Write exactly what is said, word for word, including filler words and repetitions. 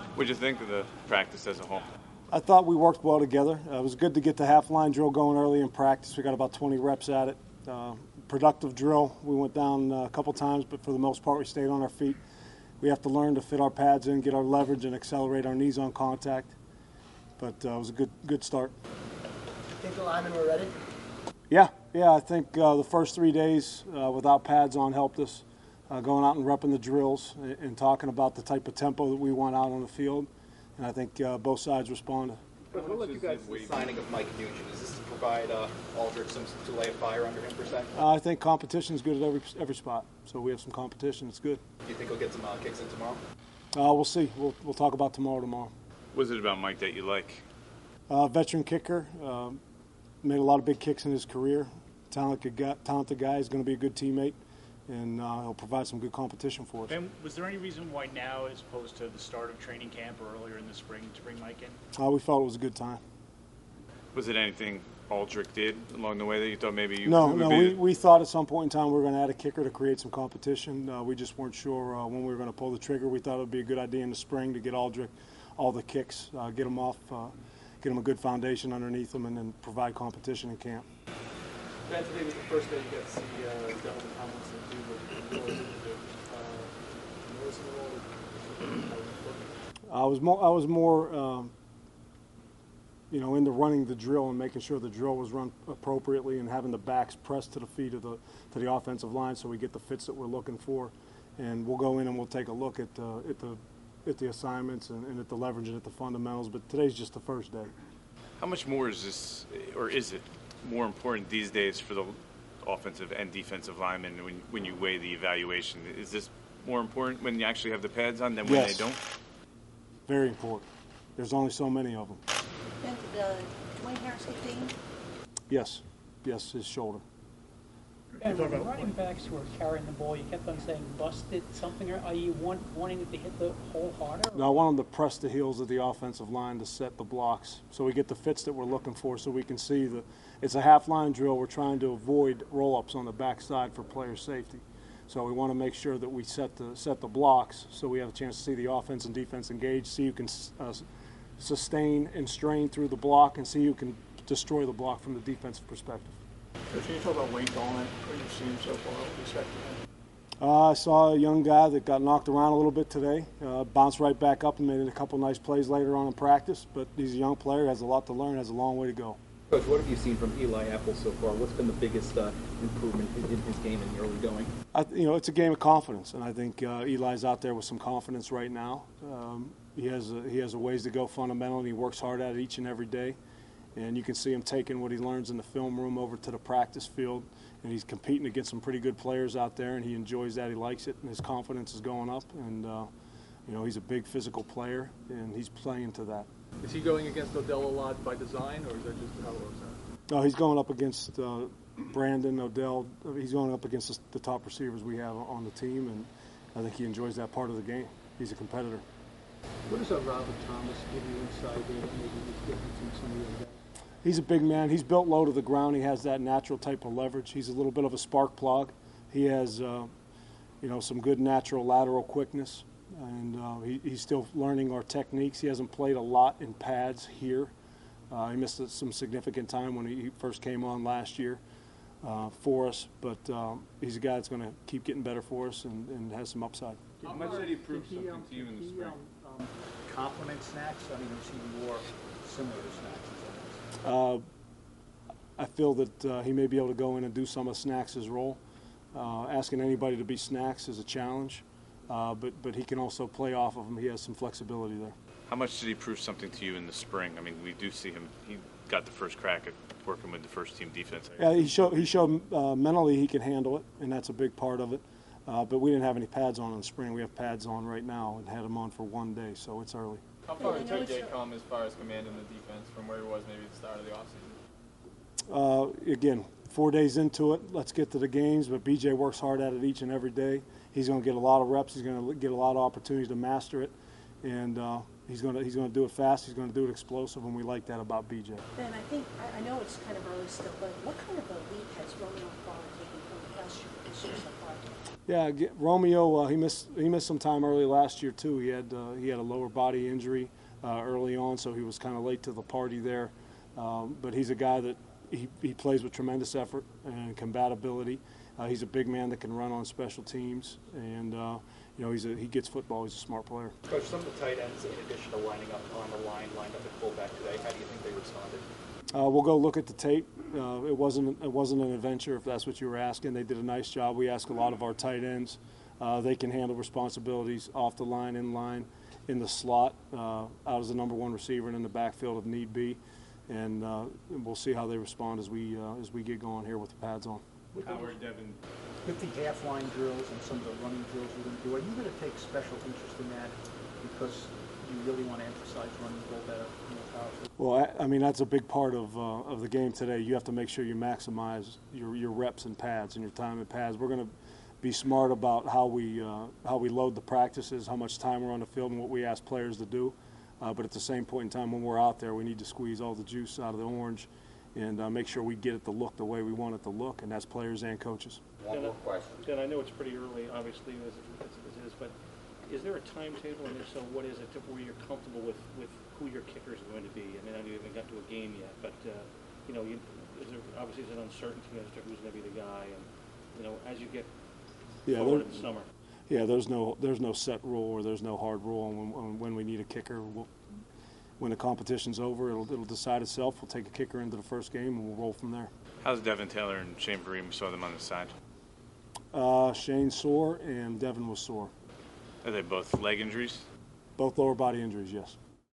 What did you think of the practice as a whole? I thought we worked well together. Uh, it was good to get the half-line drill going early in practice. We got about twenty reps at it. Uh, productive drill. We went down uh, a couple times, but for the most part we stayed on our feet. We have to learn to fit our pads in, get our leverage, and accelerate our knees on contact. But uh, it was a good good start. Think the linemen were ready? Yeah, yeah. I think uh, the first three days uh, without pads on helped us. Uh, going out and repping the drills and, and talking about the type of tempo that we want out on the field. And I think uh, both sides responded. But what led you guys to the signing of Mike Nugent? Is this to provide uh, Aldrich some to lay a fire under him per se? Uh, I think competition is good at every every spot. So we have some competition. It's good. Do you think he'll get some uh, kicks in tomorrow? Uh, we'll see. We'll we'll talk about tomorrow tomorrow. What is it about Mike that you like? Uh, veteran kicker, uh, made a lot of big kicks in his career. Talented guy. Talented guy. He's going to be a good teammate. And uh, he'll provide some good competition for us. Ben, was there any reason why now, as opposed to the start of training camp or earlier in the spring, to bring Mike in? Uh, we felt it was a good time. Was it anything Aldrich did along the way that you thought maybe you No, would no. be? We, we thought at some point in time we were going to add a kicker to create some competition. Uh, we just weren't sure uh, when we were going to pull the trigger. We thought it would be a good idea in the spring to get Aldrich all the kicks, uh, get him off, uh, get him a good foundation underneath him, and then provide competition in camp. Ben, today was the first day you got to see uh, Delvin Tomlinson do what he was I was more, I was more, um, you know, into running the drill and making sure the drill was run appropriately and having the backs pressed to the feet of the to the offensive line so we get the fits that we're looking for. And we'll go in and we'll take a look at uh, at the at the assignments and, and at the leverage and at the fundamentals. But today's just the first day. How much more is this, or is it more important these days for the offensive and defensive linemen when when you weigh the evaluation? Is this more important when you actually have the pads on than when Yes. they don't? Very important. There's only so many of them. Ben, did uh, Dwayne Harris get dinged? Yes, yes, his shoulder. And when the running backs were carrying the ball, you kept on saying busted something. Or are you want, wanting it to hit the hole harder? No, I want them to press the heels of the offensive line to set the blocks so we get the fits that we're looking for so we can see the – it's a half-line drill. We're trying to avoid roll-ups on the backside for player safety. So we want to make sure that we set the set the blocks so we have a chance to see the offense and defense engage, see who can uh, sustain and strain through the block, and see who can destroy the block from the defensive perspective. Coach, can you talk about Wayne Gallman, what you've seen so far, what you expect from him? Uh, I saw a young guy that got knocked around a little bit today, uh, bounced right back up and made a couple nice plays later on in practice, but he's a young player, has a lot to learn, has a long way to go. Coach, what have you seen from Eli Apple so far? What's been the biggest uh, improvement in, in his game in the early going? I, you know, it's a game of confidence, and I think uh, Eli's out there with some confidence right now. Um, he has a, he has a ways to go fundamentally, and he works hard at it each and every day. And you can see him taking what he learns in the film room over to the practice field, and he's competing against some pretty good players out there, and he enjoys that. He likes it, and his confidence is going up. And uh, you know, he's a big physical player, and he's playing to that. Is he going against Odell a lot by design, or is that just how it works out? No, he's going up against uh, Brandon, Odell. He's going up against the, the top receivers we have on the team, and I think he enjoys that part of the game. He's a competitor. What does a Robert Thomas give you inside there that maybe was different from some of the other guys? He's a big man. He's built low to the ground. He has that natural type of leverage. He's a little bit of a spark plug. He has, uh, you know, some good natural lateral quickness, and uh, he, he's still learning our techniques. He hasn't played a lot in pads here. Uh, he missed some significant time when he first came on last year uh, for us, but um, he's a guy that's going to keep getting better for us and, and has some upside. How much did he prove Did he, something um, to you in the did he, spring? um, um, compliment snacks? I mean, is he more similar to snacks? Uh, I feel that uh, he may be able to go in and do some of Snacks' role. Uh, asking anybody to be Snacks is a challenge, uh, but, but he can also play off of him. He has some flexibility there. How much did he prove something to you in the spring? I mean, we do see him. He got the first crack at working with the first team defense. Yeah, he showed, he showed uh, mentally he can handle it, and that's a big part of it. Uh, but we didn't have any pads on in the spring. We have pads on right now and had them on for one day, so it's early. How far did T J come as far as commanding the defense from where he was maybe at the start of the offseason? Uh, again, four days into it, let's get to the games, but B J works hard at it each and every day. He's going to get a lot of reps. He's going to get a lot of opportunities to master it, and uh, he's going to he's going to do it fast. He's going to do it explosive, and we like that about B J. Ben, I think, I, I know it's kind of early still, but what kind of a leap has Romeo Crowder taken from last year, this year so far? Yeah, get- Romeo, uh, he missed he missed some time early last year too. He had uh, he had a lower body injury uh, early on, so he was kind of late to the party there. Um, but he's a guy that he, he plays with tremendous effort and compatibility. Uh, he's a big man that can run on special teams, and uh, you know he's a, he gets football. He's a smart player. Coach, some of the tight ends, in addition to lining up on the line, lined up at fullback today. How do you think they responded? Uh, we'll go look at the tape. Uh, it wasn't it wasn't an adventure, if that's what you were asking. They did a nice job. We ask a lot of our tight ends. Uh, they can handle responsibilities off the line, in line, in the slot, uh, out as the number one receiver and in the backfield if need be. And uh, we'll see how they respond as we uh, as we get going here with the pads on. Howard, Devin, With the half-line drills and some of the running drills you're going to do, are you going to take special interest in that because you really want to emphasize running the ball better, more powerfully? Well, I, I mean that's a big part of uh, of the game today. You have to make sure you maximize your, your reps and pads and your time in pads. We're going to be smart about how we uh, how we load the practices, how much time we're on the field, and what we ask players to do. Uh, but at the same point in time, when we're out there, we need to squeeze all the juice out of the orange and uh, make sure we get it to look the way we want it to look, and that's players and coaches. One more question. Dan, I know it's pretty early, obviously, as it, as it is, but is there a timetable, and if so, what is it, to where you're comfortable with, with who your kickers are going to be? I mean, I know you haven't got to a game yet, but, uh, you know, you, is there, obviously there's an uncertainty as to who's going to be the guy, and, you know, as you get Yeah, forward there- in the summer. Yeah, there's no there's no set rule or there's no hard rule on when, on when we need a kicker. We'll, when the competition's over, it'll it'll decide itself. We'll take a kicker into the first game and we'll roll from there. how's Devin Taylor and Shane Vereen? We saw them on the side. Uh, Shane sore and Devin was sore. Are they both leg injuries? Both lower body injuries, yes.